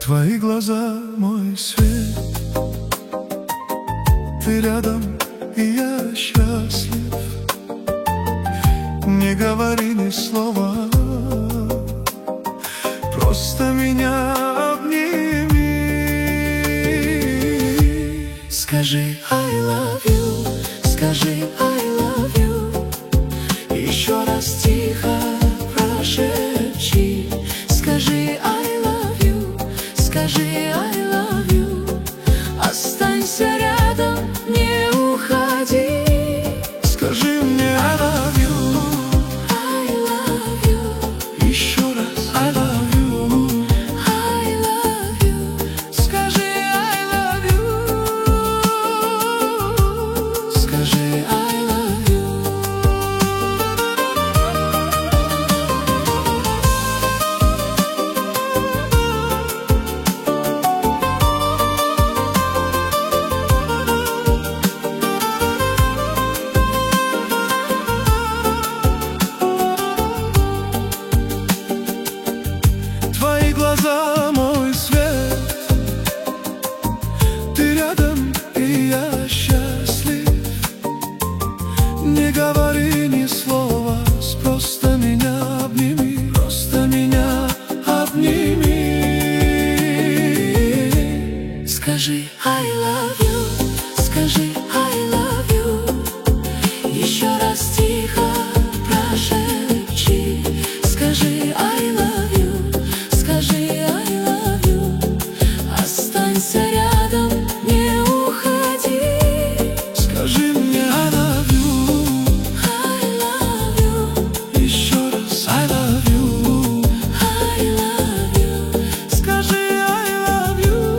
Твои глаза — мой свет. Ты рядом, и я счастлив. Не говори ни слова, просто меня обними. Скажи I love you, скажи I love you. Еще раз тихо прошепчи. Скажи I love you, скажи I love you. Останься рядом, не уходи. Скажи мне I love you, I love you. еще раз I love you. I love you. Скажи I love you, Скажи I love you. Твои глаза — мой свет. Ты рядом, и я счастлив. Не говори ни слова, просто меня обними. Просто меня обними. Скажи I love you, скажи I love you. Еще раз тихо прошепчи. Скажи I love you, скажи I love you. Останься рядом, не уходи. Скажи мне I love you, I love you, еще раз I love you. I love you. Скажи I love you.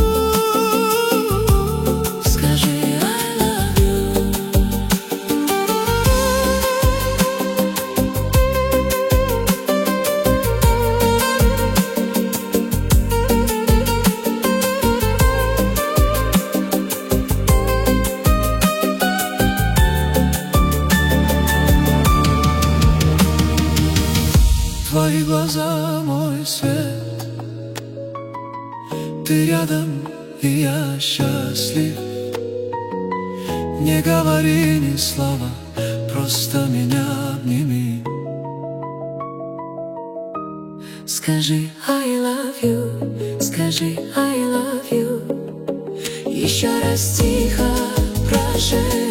Скажи I love you. Твои глаза — мой свет. Ты рядом, и я счастлив. Не говори ни слова, просто меня обними. Скажи I love you, скажи I love you. Еще раз тихо прошепчи.